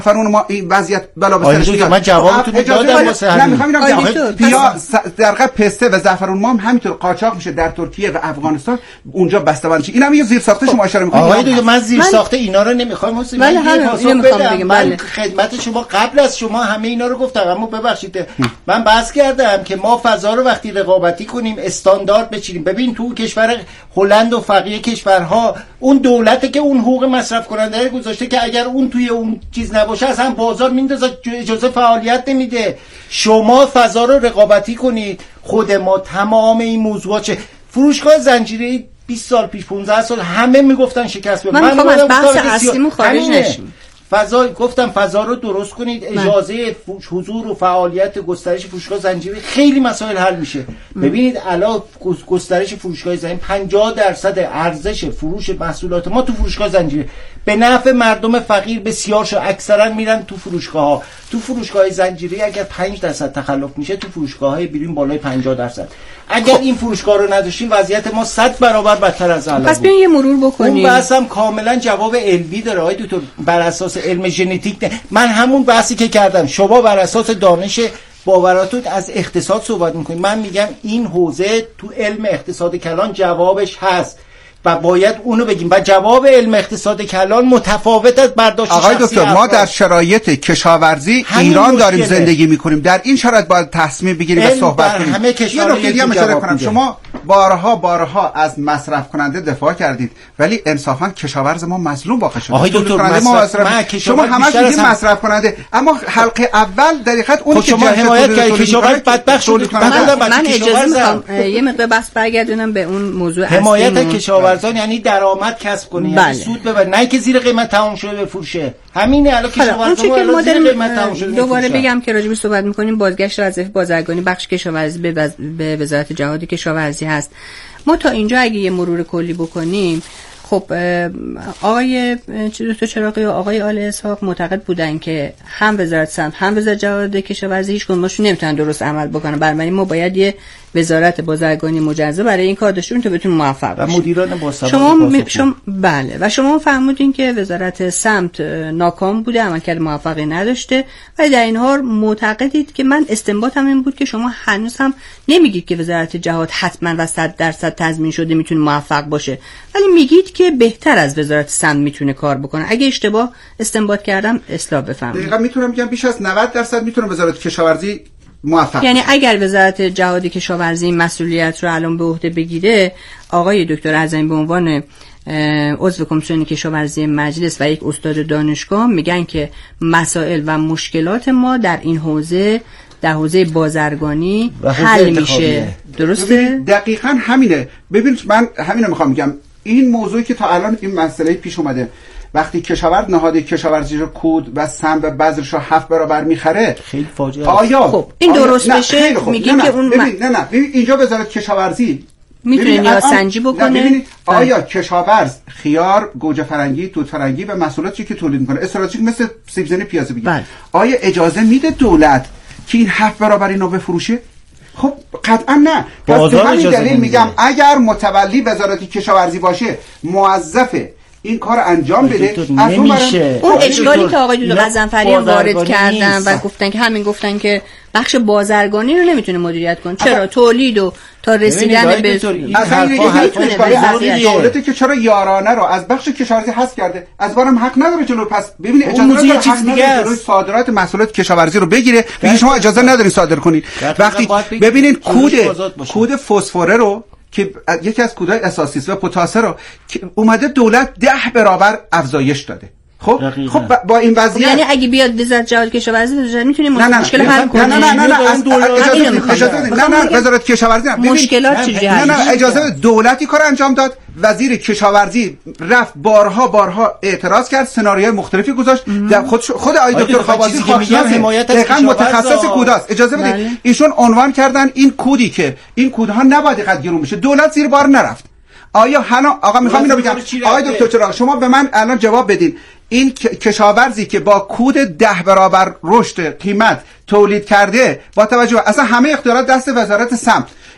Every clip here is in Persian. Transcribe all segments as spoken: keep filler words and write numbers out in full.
فرون ما این وضعیت بلا به سرش میاد. من جوابتون دادم واسه همین. نمیخوام اینم بیا در واقع پسته و زعفرون ما هم همینطور قاچاق میشه در ترکیه و افغانستان اونجا بسته‌بندی میشه. اینم یه زیر ساخته شما اشاره میکنید. آقای دیگه من زیر ساخته اینا رو نمیخوام واسه من یه پاسخ بدم. من خدمت شما قبل از شما همه اینا رو گفتم، اما ببخشید من بحث کردم که ما فضا رو وقتی رقابتی کنیم استاندارد بچینیم. ببین تو کشور هلند و بقیه کشورها اون دولته که اون حقوق مصرف کننده رو گذاشته که اگر اون توی اون چیز نباشه اصلا بازار میندازه، اجازه فعالیت نمیده. شما فضا رو رقابتی کنید. خود ما تمام این موضوعات چه فروشگاه زنجیره‌ای بیست سال پیش پانزده سال همه میگفتن شکست بود. من میخوام از بحث اصلیمون خارج نشیم. فضا گفتم فضا رو درست کنید، اجازه حضور و فعالیت گسترش فروشگاه زنجیره خیلی مسائل حل میشه. ببینید الان گسترش فروشگاه زنجیره پنجاه درصد ارزش فروش محصولات ما تو فروشگاه زنجیره به نفع مردم فقیر بسیار شد. اکثرا میرن تو فروشگاه ها. تو فروشگاه زنجیره اگر پنج درصد تخلف میشه تو فروشگاه های بیرون بالای پنجاه درصد. اگر خب. این فروشگاه رو نداشتیم وضعیت ما صد برابر بدتر از الان بود. پس بیاین یه مرور بکنیم. اون بحث هم کاملا جواب علمی داره آقای دکتر، بر اساس علم ژنتیک. من همون بحثی که کردم، شما بر اساس دانش باوراتون از اقتصاد صحبت میکنید، من میگم این حوزه تو علم اقتصاد کلان جوابش هست و باید اونو بگیم و جواب علم اقتصاد کلان متفاوت از برداشت شخصی. آقای دکتر ما در شرایط کشاورزی ایران داریم زندگی میکنیم، در این شرایط باید تصمیم بگیریم و صحبت کنیم. همه کشورها دیگه اشاره کنم، شما بارها بارها از مصرف کننده دفاع کردید ولی انصافا کشاورز ما مظلوم واقع شده. آقای دکتر مصرف شما همش میگید مصرف کننده، اما حلقه اول در حقیقت اون که حمایت کرد کشاورز بدبخت شد. من اجازه میخوام یه مقدار بحث برگردونم به اون موضوع اصلی. حمایت کشاورزان یعنی درآمد کسب کنه، یعنی سود ببره، نه که زیر قیمت تمام شده بفروشه. همینه الان کشاورزان الان زیر قیمت تمام شده. دوباره بگم که راجع به صحبت می‌کنیم بازگشت وظیفه بازرگانی بخش کشاورزی به, وز... به وزارت جهاد کشاورزی هست. ما تا اینجا اگه یه مرور کلی بکنیم، خب آقای دکتر چراغی و آقای آل اسحاق معتقد بودن که هم وزارت سمت هم وزارت جهاد کشاورزی هیچ کدومشون نمیتونن درست عمل بکنن، بنابراین ما باید یه وزارت بازرگانی مجزا برای این کار داشته تا بتونه موفق بشه. و مدیران با سواد شما م... شما بله و شما فرمودین که وزارت سمت ناکام بوده، عملکرد موفقی نداشته، ولی در این حال معتقدید که من استنباطم این بود که شما هنوز هم نمیگید که وزارت جهاد حتما و صد درصد تضمین شده میتونه موفق باشه، ولی میگید که بهتر از وزارت سمت میتونه کار بکنه. اگه اشتباه استنباط کردم اصلاح بفرمایید. دقیقاً میتونم بگم بیش از نود درصد میتونه وزارت کشاورزی موفق. یعنی اگر وزارت جهاد کشاورزی مسئولیت رو الان به عهده بگیره، آقای دکتر اعظمی به عنوان عضو کمیسیون کشاورزی مجلس و یک استاد دانشگاه میگن که مسائل و مشکلات ما در این حوزه در حوزه بازرگانی حل میشه. درسته؟ دقیقاً همینه. ببین من همینو میخوام بگم، این موضوعی که تا الان این مسئله پیش اومده، وقتی کشاورز نهاد کشاورزی رو کود و سم و بذرش رو هفت برابر میخره، خیلی فاجعه. آیا خب این درست بشه میگیم که اون ببین نه نه ببین اینجا وزارت کشاورزی میتونه نیازسنجی بکنه. ببینید آیا کشاورز خیار، گوجه فرنگی، توت فرنگی و محصولاتی که تولید میکنه استراتژیک مثل سیب زمینی پیاز بگیر، آیا اجازه میده دولت که این هفت برابر اینو بفروشه؟ خب قطعا نه. پس به همین دلیل میگم اگر متولی وزارت کشاورزی باشه موظفه این کار انجام بده. از اون اون اشکالی که آقای دکتر غضنفری وارد کردن و گفتن که همین گفتن که بخش بازرگانی رو نمیتونه مدیریت کنه. چرا تولید و تا رسیدن به اصلا این دولت که چرا یارانه رو از بخش کشاورزی حذف کرده، از بارم حق نداره جلو. پس ببینید اجازه نداره حق نداره جلوی صادرات محصولات کشاورزی رو بگیره، بگید شما اجازه ندارین صادر کنید. وقتی ببینید کود کود فسفر رو که یکی از کودهای اساسی است و پتاسه رو که اومده دولت ده برابر افزایش داده. خب دقیقا. خب با این وضعیت یعنی اگه بیاد وزارت جهاد کشاورزی میتونیم مشکل حل کنیم. نه نه نه نه اجازه نه نه وزارت کشاورزی مشکلات چجوری نه نه اجازه دولتی کار انجام داد. وزیر کشاورزی رفت بارها بارها اعتراض کرد، سناریوهای مختلفی گذاشت. خود خود آقای دکتر خوابازی دقیقاً متخصص کوداست. اجازه بدید ایشون عنوان کردن این کودی که این کودها نباید قد گرون بشه، دولت زیر بار نرفت. آیا حالا آقا میخوام اینو بگم آقای دکتر چراغ شما به من الان جواب بدین، این کشاورزی که با کود ده برابر رشد قیمت تولید کرده با توجه اصلا همه اختیارات دست وزارت سمت،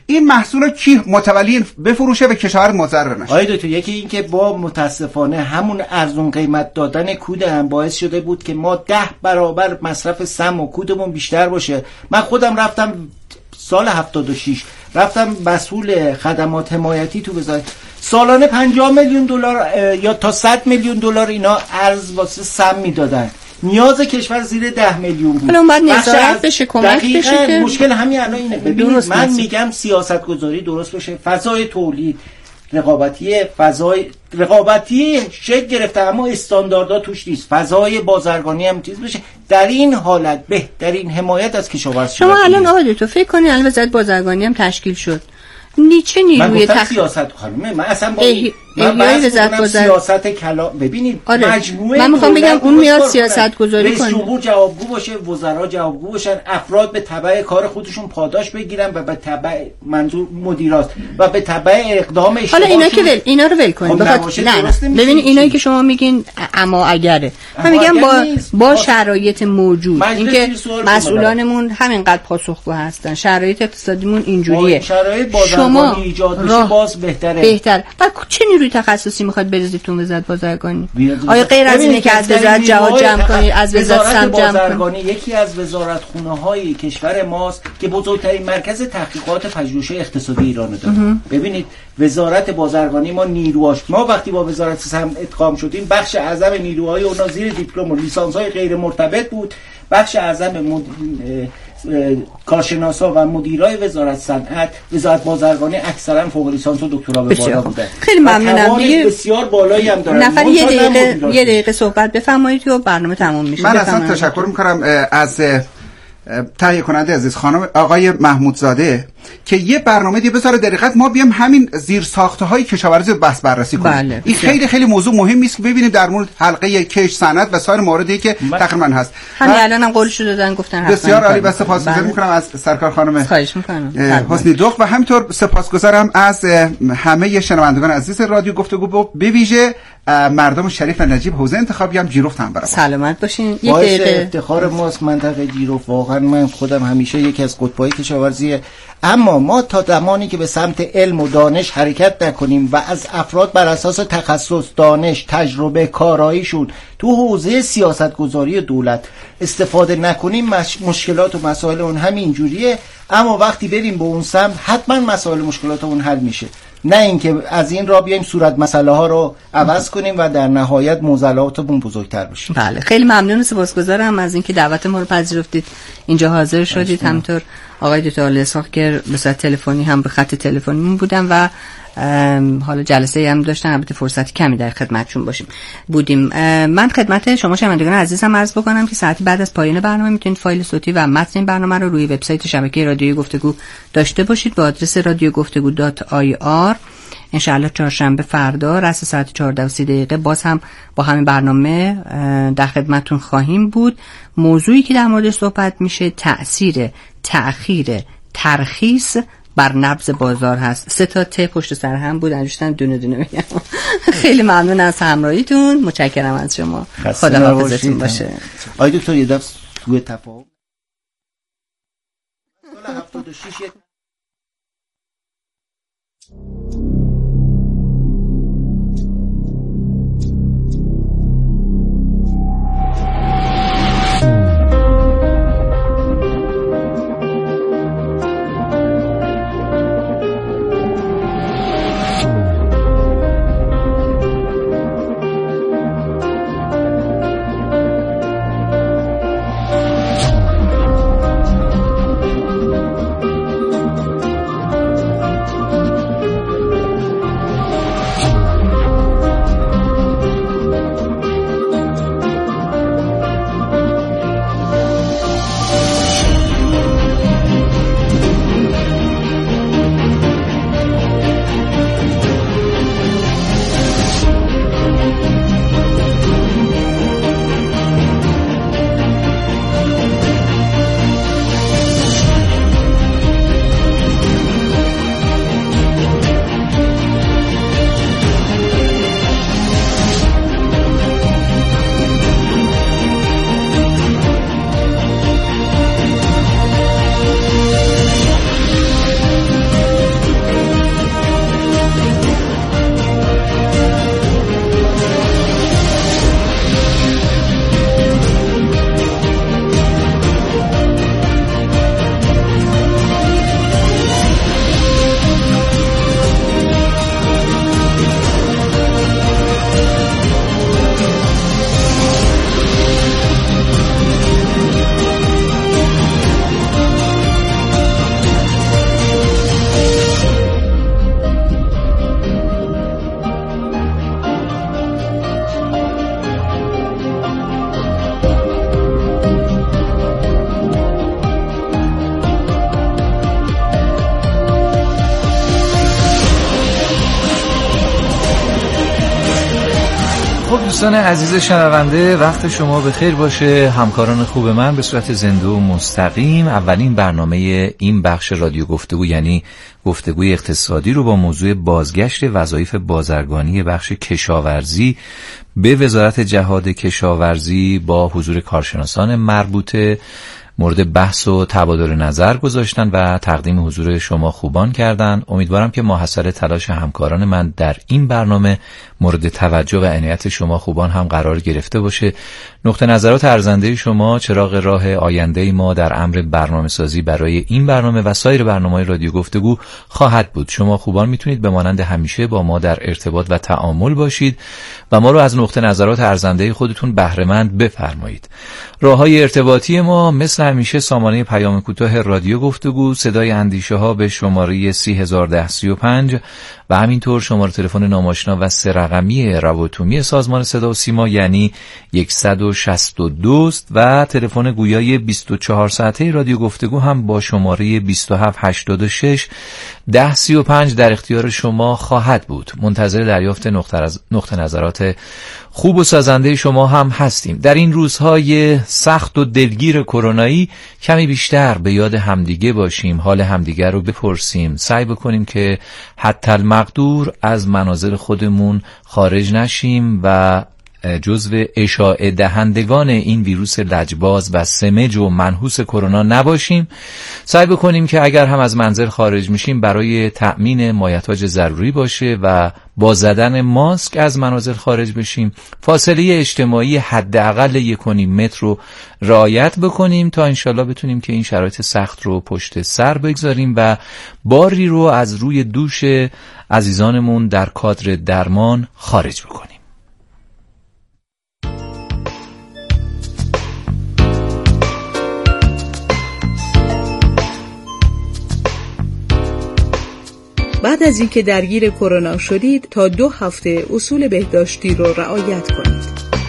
این محصول کی متولی بفروشه و کشاورز مضر نشه. آید تو یکی این که با متاسفانه همون ارزون قیمت دادن کود هم باعث شده بود که ما ده برابر مصرف سم و کودمون بیشتر باشه. من خودم رفتم سال هفتاد و شش رفتم مسئول خدمات حمایتی تو وزارت، سالانه پنجاه میلیون دلار یا تا صد میلیون دلار اینا ارز واسه سم میدادن. نیاز کشور زیر ده میلیون بود. الان باید نظارت بشه، کمک بشه که مشکل همین الان اینه. ببینید من میگم سیاست گذاری درست بشه، فضای تولید رقابتی، فضای رقابتی شکل گرفته اما استانداردها توش نیست، فضای بازرگانی هم چیز بشه. در این حالت بهترین حمایت از کشاورز شما الان آقای تو فکر کنید الان وزارت بازرگانی هم تشکیل شد، نیچه نیروی تخ... سیاست خانم من اصلا با اه... من بحث سیاست کلا ببینید آره. مجموعه من میخوام بگم اون میاد سیاست گذاری کنه، رئیس جمهور جوابگو باشه، وزرا جوابگو باشن، افراد به تبع کار خودشون پاداش بگیرن و به تبع منظور مدیرات و به تبع اقدام اشتباهشون. حالا اینا که ول اینا رو ول کنید بخاطر نه ببینید اینایی که شما میگین اما اگره من میگم با با شرایط موجود اینکه مسئولانمون همینقدر پاسخگو هستن، شرایط اقتصادیمون اینجوریه، شرایط بازرگانی ایجاد بشه باز بهتره بهتر. بعد چه نیروی تخصصی میخواد بریزید تو وزارت بازرگانی؟ آیا غیر از اینه که از وزارت جهاد جمع کنید، از وزارت سم جمع کنید؟ یکی از وزارتخونه‌های کشور ماست که بزرگترین مرکز تحقیقات پژوهش اقتصادی ایران داره. ببینید وزارت بازرگانی ما نیروهاش، ما وقتی با وزارت سم ادغام شدیم بخش اعظم نیروهای اونها زیر دیپلم و لیسانس‌های غیر مرتبط بود، بخش اعظم مد... کارشناسا و مدیرای وزارت صنعت، وزارت بازرگانی اکثرا فوق لیسانس و دکترا به بالا بودن. خیلی ممنونم. دیگه بسیار بالایی هم دارن. نفر یه دقیقه یه دقیقه صحبت بفرمایید و برنامه تموم میشه. من اصلا تشکر می‌کنم از تهیه کننده عزیز خانم آقای محمودزاده که یه برنامه دی بذاره در حقیقت ما بیام همین زیر ساخته های کشاورزی بس بررسی کنیم. بله. این خیلی خیلی موضوع مهمی است که ببینیم در مورد حلقه کش صنعت و سایر مواردی که تقریبا هست. همین الانم قولش دادن گفتن بسیار عالی. بس سپاسگزارم می‌کنم از سرکار خانم خواهش می‌کنم حسنی دخ و همینطور سپاسگزارم از همه شنوندگان عزیز رادیو گفتگو، به ویژه مردم شریف نجیب حوزه انتخابی هم جیرفت هم برام. سلامت باشین. یک دقیقه افتخار ماست منطقه جیرفت، واقعا من خودم همیشه یکی از قطبای کشاورزیه، اما ما تا زمانی که به سمت علم و دانش حرکت نکنیم و از افراد بر اساس تخصص، دانش، تجربه، کاراییشون تو حوزه سیاست گذاری دولت استفاده نکنیم مش... مشکلات و مسائل اون همین جوریه. اما وقتی بریم به اون سمت حتما مسائل مشکلات اون حل میشه، نه اینکه از این را بیایم صورت مسئله ها رو عوض کنیم و در نهایت معضلاتمون بزرگتر بشه. بله خیلی ممنون و سپاسگزارم از اینکه دعوت ما رو پذیرفتید، اینجا حاضر شدید. همینطور آقای دکتر آل‌اسحاق که به صورت تلفنی هم به خط تلفنیمون بودن و حالا جلسه هم داشتن، البته فرصت کمی در خدمتشون باشیم بودیم. من خدمت شما شنوندگان عزیزم عرض بکنم که ساعتی بعد از پایان برنامه میتونید فایل صوتی و متن این برنامه رو روی وبسایت شبکه رادیو گفتگو داشته باشید با آدرس رادیو گفتگو دات آی آر. انشاءالله چهارشنبه فردا رأس ساعت چهارده و سی دقیقه باز هم با همین برنامه در خدمتتون خواهیم بود. موضوعی که در مورد صحبت میشه تأثیر تأخیر ترخیص بر نبض بازار هست. سه تا ت پشت سر هم بود، انجشتن دونه دونه میگم. خیلی ممنون از همراهیتون، متشکرم از شما. خدا حافظتون باشه. آقای دکتر یه دفعه سوء تفاهم سال هفتاد و شش دوستان عزیز شنونده، وقت شما بخیر باشه. همکاران خوب من به صورت زنده و مستقیم اولین برنامه این بخش رادیو گفتگو، یعنی گفتگوی اقتصادی رو با موضوع بازگشت وظایف بازرگانی بخش کشاورزی به وزارت جهاد کشاورزی با حضور کارشناسان مربوطه مورد بحث و تبادل نظر گذاشتن و تقدیم حضور شما خوبان کردن. امیدوارم که ماحصل تلاش همکاران من در این برنامه مورد توجه و عنایت شما خوبان هم قرار گرفته باشه. نقطه نظرات ارزنده شما چراغ راه آینده ما در امر برنامه سازی برای این برنامه و سایر برنامه‌های رادیو گفتگو خواهد بود. شما خوبان میتونید به مانند همیشه با ما در ارتباط و تعامل باشید و ما رو از نقطه نظرات ارزنده خودتون بهره مند بفرمایید. راه‌های ارتباطی ما مثل همیشه سامانه پیام کوتاه رادیو گفتگو، صدای اندیشه ها به شماره سی هزار و ده سی و پنج و همینطور شماره تلفن ناماشنا و سه رقمی روابط سازمان صدا و سیما یعنی صد و شصت و دو و تلفن گویای بیست و چهار ساعته رادیو گفتگو هم با شماره بیست و هفت هشتاد و شش ده سی و پنج در اختیار شما خواهد بود. منتظر دریافت نقطه نظرات خوب و سازنده شما هم هستیم. در این روزهای سخت و دلگیر کرونایی کمی بیشتر به یاد همدیگه باشیم، حال همدیگه رو بپرسیم، سعی بکنیم که حتی المقدور از منازل خودمون خارج نشیم و جزو اشاعه دهندگان این ویروس لجباز و سمج و منحوس کرونا نباشیم. سعی بکنیم که اگر هم از منزل خارج میشیم برای تأمین مایحتاج ضروری باشه و با زدن ماسک از منازل خارج بشیم. فاصله اجتماعی حداقل یک و نیم متر رو رعایت بکنیم تا انشالله بتونیم که این شرایط سخت رو پشت سر بگذاریم و باری رو از روی دوش عزیزانمون در کادر درمان خارج بکنیم. بعد از اینکه درگیر کرونا شدید تا دو هفته اصول بهداشتی رو رعایت کنید.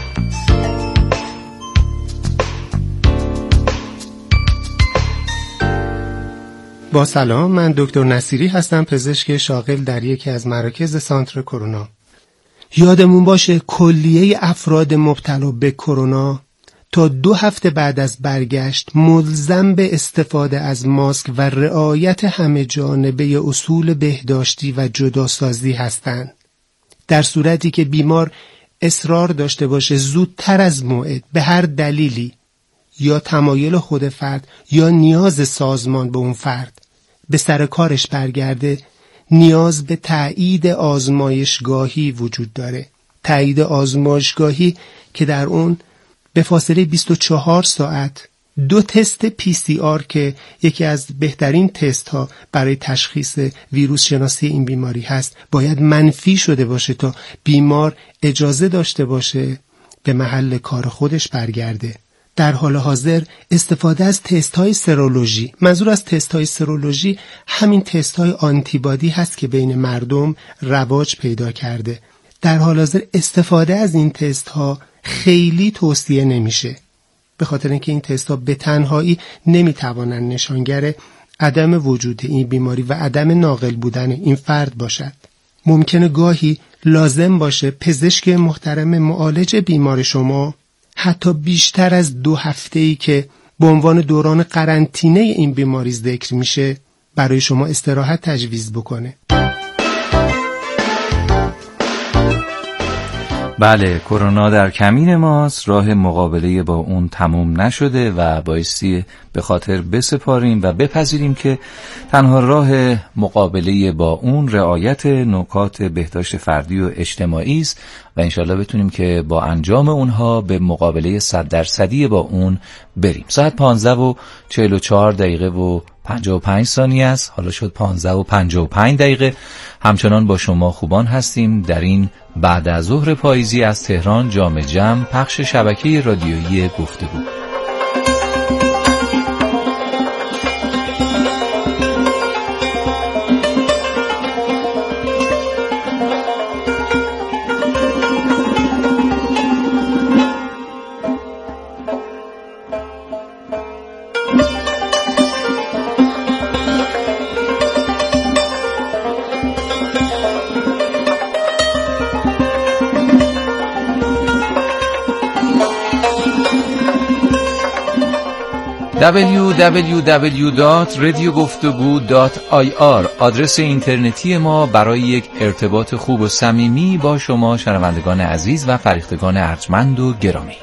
با سلام، من دکتر نصیری هستم، پزشک شاغل در یکی از مراکز سانتر کرونا. یادمون باشه کلیه افراد مبتلا به کرونا تا دو هفته بعد از برگشت ملزم به استفاده از ماسک و رعایت همه جانبه اصول بهداشتی و جداسازی هستند. در صورتی که بیمار اصرار داشته باشه زودتر از موعد به هر دلیلی یا تمایل خود فرد یا نیاز سازمان به اون فرد به سر کارش برگرده، نیاز به تایید آزمایشگاهی وجود داره. تایید آزمایشگاهی که در اون به فاصله بیست و چهار ساعت دو تست پی سی آر که یکی از بهترین تست ها برای تشخیص ویروس شناسی این بیماری هست باید منفی شده باشه تا بیمار اجازه داشته باشه به محل کار خودش برگرده. در حال حاضر استفاده از تست های سرولوژی، منظور از تست های سرولوژی همین تست های آنتیبادی هست که بین مردم رواج پیدا کرده. در حال حاضر استفاده از این تست ها خیلی توصیه نمیشه، به خاطر اینکه این تست ها به تنهایی نمیتوانند نشانگر عدم وجود این بیماری و عدم ناقل بودن این فرد باشد. ممکنه گاهی لازم باشه پزشک محترم معالج بیمار شما حتی بیشتر از دو هفته‌ای که به عنوان دوران قرنطینه این بیماری ذکر میشه برای شما استراحت تجویز بکنه. بله، کرونا در کمین ماست، راه مقابله با اون تموم نشده و بایستی به خاطر بسپاریم و بپذیریم که تنها راه مقابله با اون رعایت نکات بهداشت فردی و اجتماعی است و انشالله بتونیم که با انجام اونها به مقابله صد درصدی با اون بریم. ساعت پانزده و چهل و چهار دقیقه و پنجاه و پنج ثانیه است، حالا شد پانزده و پنجاه و پنج دقیقه. همچنان با شما خوبان هستیم در این بعد از ظهر پاییزی از تهران جام جم، پخش شبکه رادیویی گفتگو. دبلیو دبلیو دبلیو دات رادیو گفتگو دات آی آر آدرس اینترنتی ما برای یک ارتباط خوب و صمیمی با شما شنوندگان عزیز و فریختگان ارجمند و گرامی.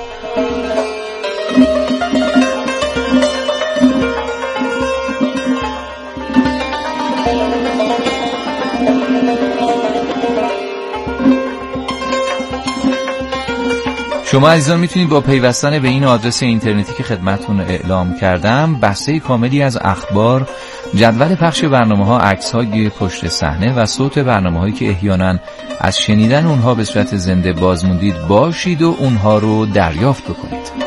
شما عزیزان میتونید با پیوستن به این آدرس اینترنتی که خدمتتون اعلام کردم بسته کاملی از اخبار، جدول پخش برنامه‌ها، عکس‌های پشت صحنه و صوت برنامه‌هایی که احیانا از شنیدن اونها به صورت زنده بازموندید باشید و اونها رو دریافت بکنید.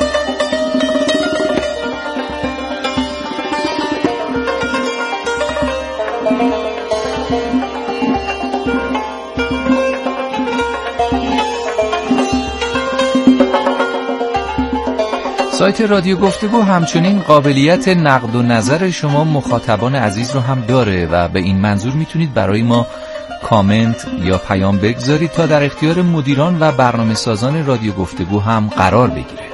سایت رادیو گفتگو همچنین قابلیت نقد و نظر شما مخاطبان عزیز رو هم داره و به این منظور میتونید برای ما کامنت یا پیام بگذارید تا در اختیار مدیران و برنامه سازان رادیو گفتگو هم قرار بگیره.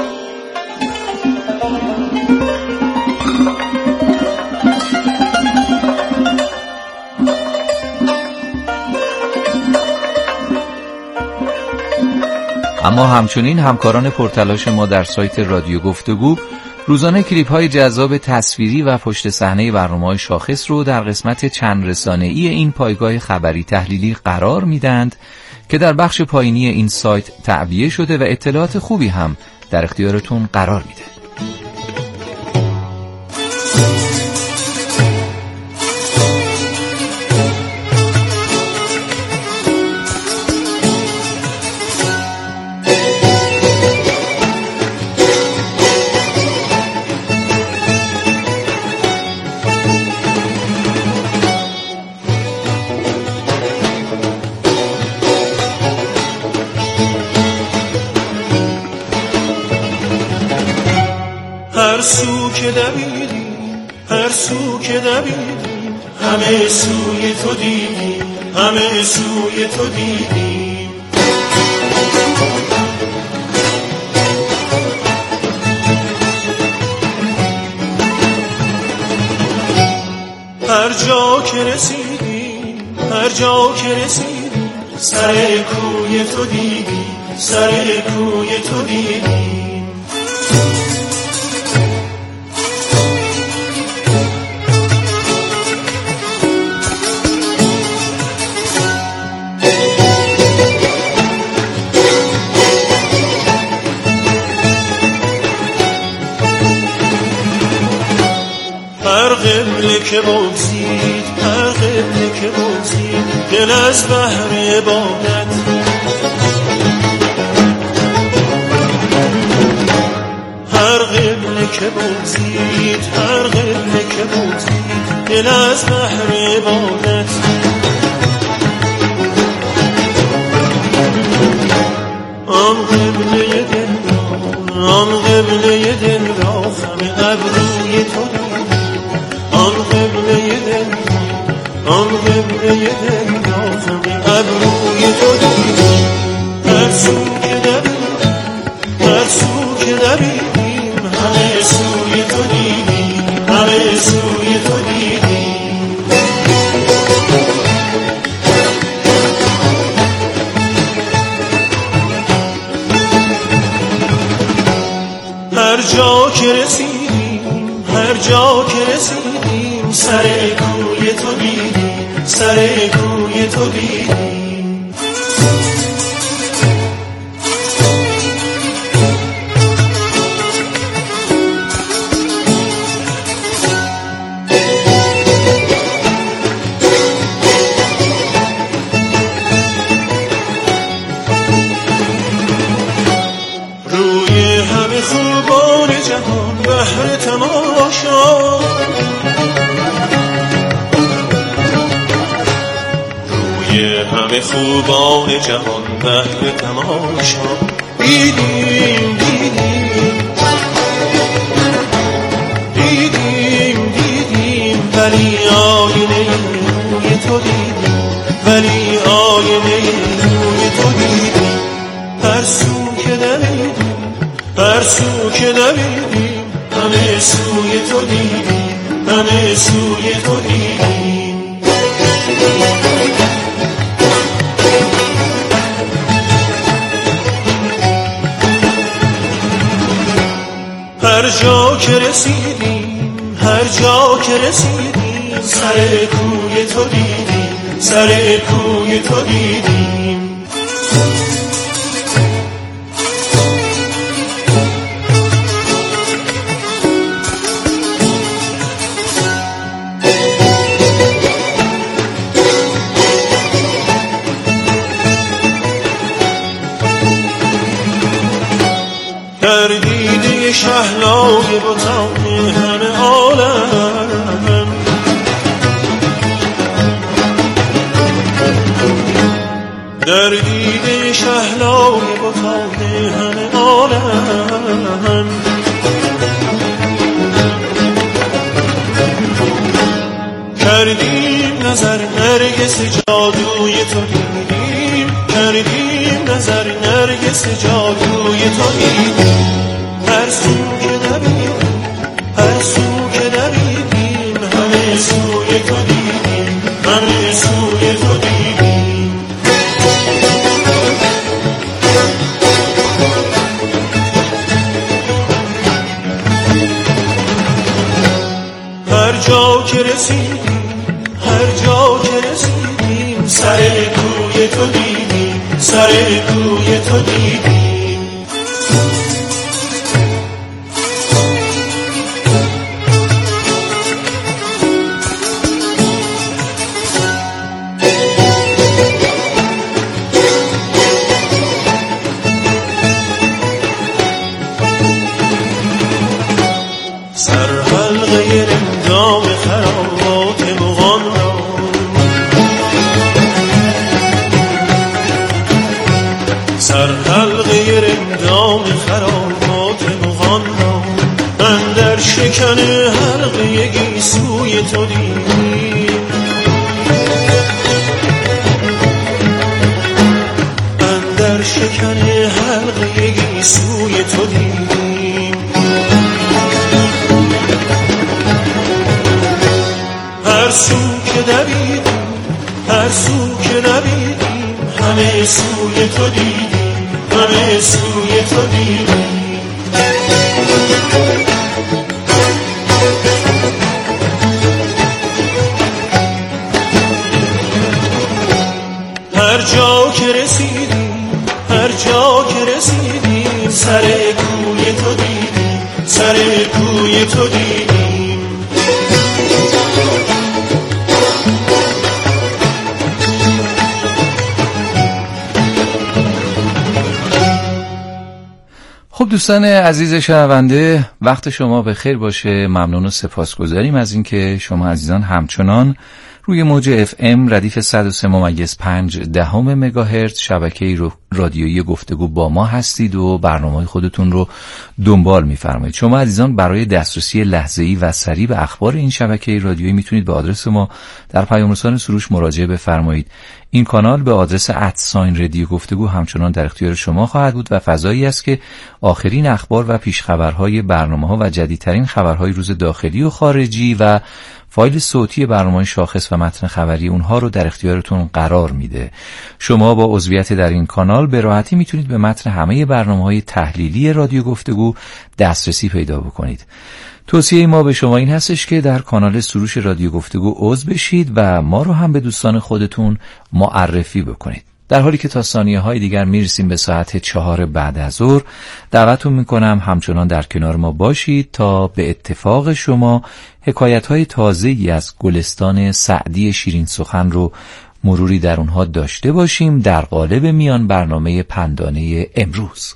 اما همچنین همکاران پرتلاش ما در سایت رادیو گفتگو روزانه کلیپ های جذاب تصویری و پشت صحنه برنامه‌های شاخص رو در قسمت چند رسانه‌ای این پایگاه خبری تحلیلی قرار میدند که در بخش پایینی این سایت تعبیه شده و اطلاعات خوبی هم در اختیارتون قرار میده. همه سوی تو دیدیم، همه سوی تو دیدیم. هر جا که رسیدیم، هر جا که رسیدیم، سر کوی تو دیدیم، سر کوی تو دیدیم. که بگذید هر قبله که بگذید دل از بحر عبادت هر قبله که بگذید هر قبله که بگذید دل از بحر عبادت آن قبله دل را آن قبله دل را خم ابروی تو آن قبله دل آن قبله دل نازم ابروی تو دیدیم. هر سو که دویدیم هر سو که دویدیم همه سوی تو دیدیم همه سوی تو دیدیم. هر جا که رسیدیم هر جا که رسیدیم سر کوی تو دیدیم سر کوی تو دیدیم. روی همه خوبان جهان بهر تماشا همه خوبان جهان بهر تماشا دیدیم دیدیم دیدیم دیدیم ولی آینه روی تو دیدیم ولی آینه روی تو دیدیم. هر سو که دویدیم هر سو که دویدیم همه سوی تو دیدیم، همه سوی تو دیدیم. هر جا که رسیدیم، هر جا که رسیدیم، سر کوی تو دیدیم، سر کوی تو دیدیم. در دیده شهلای بتان همه عالم، در دیده شهلای بتان همه عالم، کردیم نظر نرگس جادوی تو دیدیم، کردیم نظر نرگس جادوی تو دیدیم. هر سو که دویدیم، هر سو که دویدیم، همه سوی تو دیدیم، همه سوی تو دیدیم. هر جا که رسیدیم، هر جا که رسیدیم، سر کوی تو دیدیم، سر کوی تو دیدیم. شکن حلقه گیسوی تو دیدیم، اندر شکن حلقه گیسوی تو دیدیم. هر سو که دویدیم، هر سو که نویدیم، همه سوی تو دیدیم، همه سوی تو دیدیم. هر جا که رسیدیم، هر جا که رسیدیم، سر کوی تو دیدیم، سر کوی تو دیدیم. خب دوستان عزیز شنونده، وقت شما به خیر باشه. ممنون و سپاسگزاریم از اینکه شما عزیزان همچنان روی موج اف ام ردیف صد و سه ممیز پنج دهم مگاهرتز شبکه رادیویی گفتگو با ما هستید و برنامه خودتون رو دنبال می‌فرمایید. شما عزیزان برای دسترسی لحظه‌ای و سریع به اخبار این شبکه رادیویی میتونید به آدرس ما در پیام رسان سروش مراجعه بفرمایید. این کانال به آدرس ات ساین رادیو گفتگو همچنان در اختیار شما خواهد بود و فضایی است که آخرین اخبار و پیشخبرهای برنامه‌ها و جدیدترین خبرهای روز داخلی و خارجی و فایل صوتی برنامه شاخص و متن خبری اونها رو در اختیارتون قرار میده. شما با عضویت در این کانال به راحتی میتونید به متن همه برنامه‌های تحلیلی رادیو گفتگو دسترسی پیدا بکنید. توصیه ما به شما این هستش که در کانال سروش رادیو گفتگو عضو بشید و ما رو هم به دوستان خودتون معرفی بکنید. در حالی که تا ثانیه های دیگر میرسیم به ساعت چهار بعد از ظهر، دعوتتون میکنم همچنان در کنار ما باشید تا به اتفاق شما حکایت های تازه‌ای از گلستان سعدی شیرین سخن رو مروری در اونها داشته باشیم در قالب میان برنامه پندانه امروز.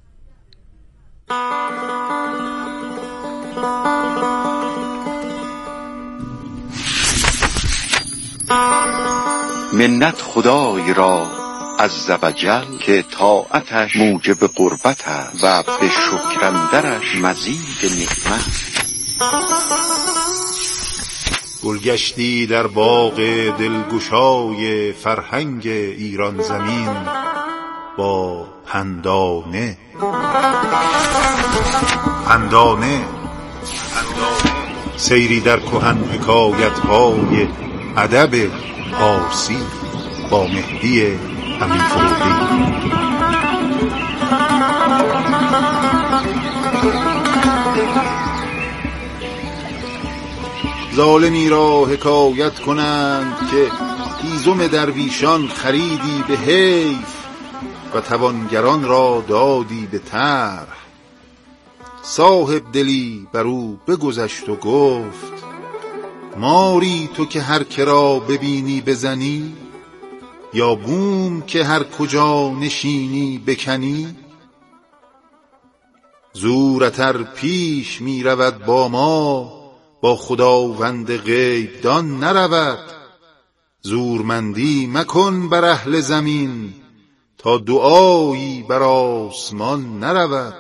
منت خدای را عز و جل که طاعتش موجب قربت است و به شکرندرش مزید نعمت. گلگشتی در باغ دلگشای فرهنگ ایران زمین با پندانه. پندانه سیری در کهن حکایت‌های ادب پارسی با مهدی امین فروغی. ظالمی را حکایت کنند که هیزم درویشان خریدی به حیف و توانگران را دادی به طرح. صاحب دلی بر او بگذشت و گفت ماری تو که هر کرا ببینی بزنی، یا بوم که هر کجا نشینی بکنی. زورتر پیش می رود با ما، با خداوند غیب دان نرود. زورمندی مکن بر اهل زمین، تا دعایی بر آسمان نرود.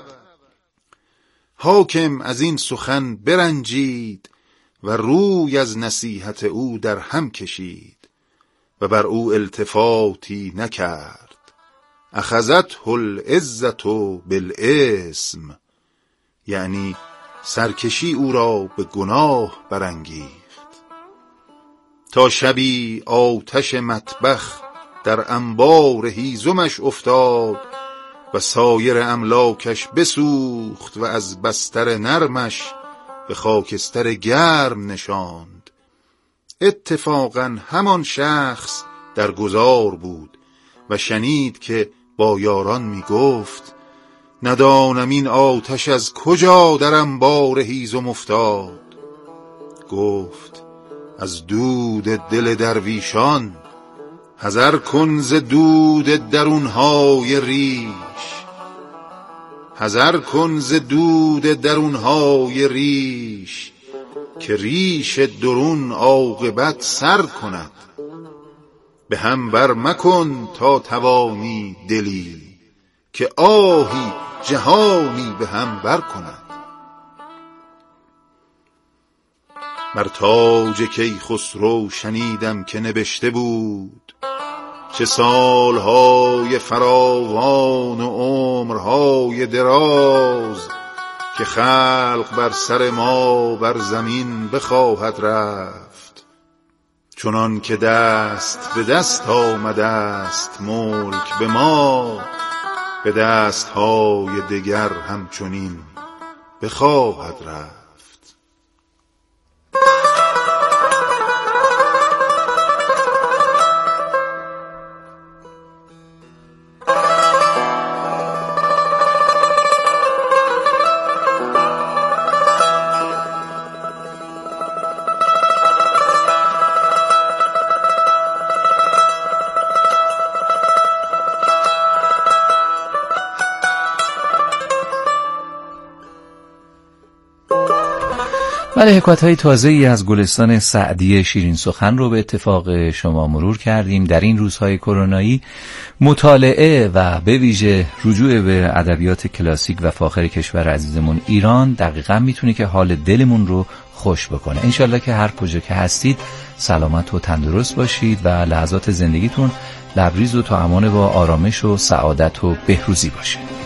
حاکم از این سخن برنجید و روی از نصیحت او در هم کشید و بر او التفاتی نکرد. اخذته العزة بالاسم، یعنی سرکشی او را به گناه برانگیخت. تا شبی آتش مطبخ در انبار هیزمش افتاد و سایر املاکش بسوخت و از بستر نرمش به خاکستر گرم نشاند. اتفاقا همان شخص در گذار بود و شنید که با یاران می گفت ندانم این آتش از کجا در انبار هیزم افتاد. گفت از دود دل درویشان، حذر کن ز دود درونهای ریش. حذر کن ز دود درونهای ریش، که ریش درون عاقبت سر کند. به هم بر مکن تا توانی دلی، که آهی جهانی به هم بر کند. بر تاج کیخسرو شنیدم که نبشته بود، چه سالهای فراوان و عمرهای دراز، که خلق بر سر ما بر زمین بخواهد رفت. چنان که دست به دست آمده است ملک به ما، به دستهای دگر همچنین بخواهد رفت. بله، حکایت‌های تازه‌ای از گلستان سعدی شیرین سخن رو به اتفاق شما مرور کردیم. در این روزهای کرونایی مطالعه و به ویژه رجوع به ادبیات کلاسیک و فاخر کشور عزیزمون ایران دقیقاً میتونه که حال دلمون رو خوش بکنه. انشالله که هر کجا که هستید سلامت و تندرست باشید و لحظات زندگیتون لبریز و تا امان با آرامش و سعادت و بهروزی باشه.